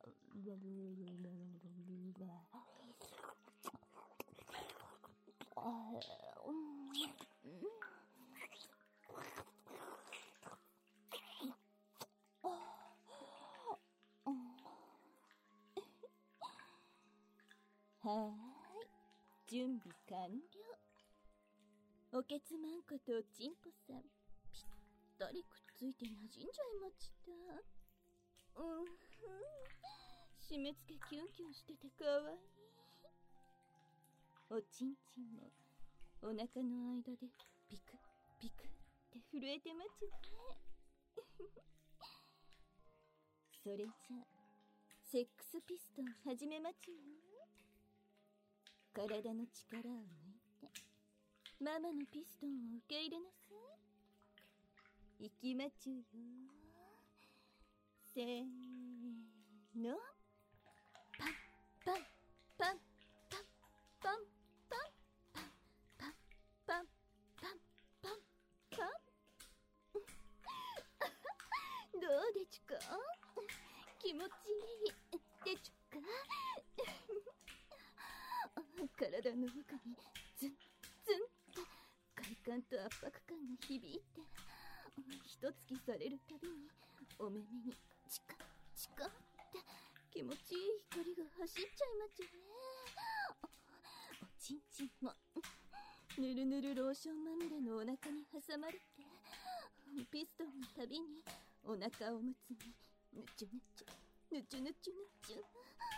準備完了。おけつまんことおちんぽさん、ぴったりくっついて馴染んじゃいました。締め付けキュンキュンしててかわいい。おちんちんもお腹の間でビクビクって震えてまちゅね。それじゃセックスピストン始めまちゅよ。体の力を抜いてママのピストンを受け入れなさい。行きまちゅよ。せーの。パンパンパンパンパンパンパンパンパンパンパン。どうでちゅか。気持ちいいでちゅか。体の奥にズンズンって快感と圧迫感が響いて、一突きされるたびにお目目にチカチカって気持ちいい光が走っちゃいまちゅね。おちんちんもぬるぬるローションまみれのお腹に挟まれて、ピストンのたびにお腹おむつにぬちゅぬちゅぬちゅぬちゅぬちゅ。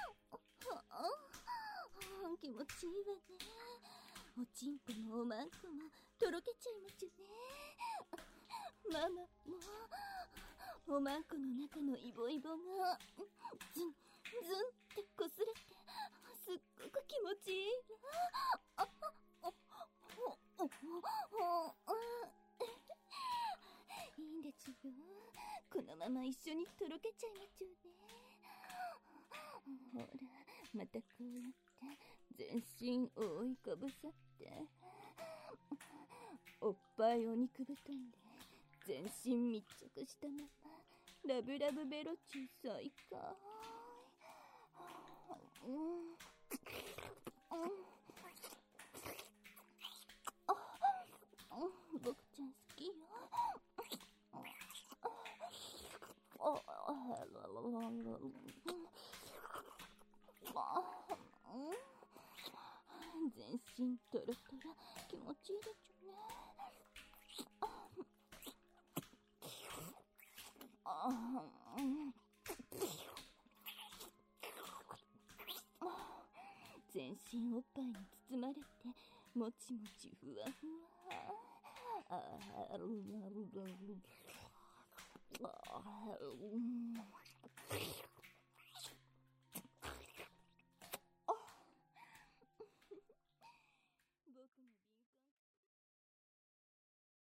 気持ちいいわね。おちんこもおまんこもとろけちゃいまちゅね。ママもおまんこの中のイボイボがズンズンってこすれてすっごく気持ちいいわ。いいんでちゅよ。このまま一緒にとろけちゃいまちゅね。ほら、またこうやって全身覆いかぶさっておっぱいお肉布団で全身密着したままラブラブベロチュ最高。僕ちゃん好きよ。全身トロトロ気持ちいいでちゅね。全身おっぱいに包まれてもちもちふわふわ。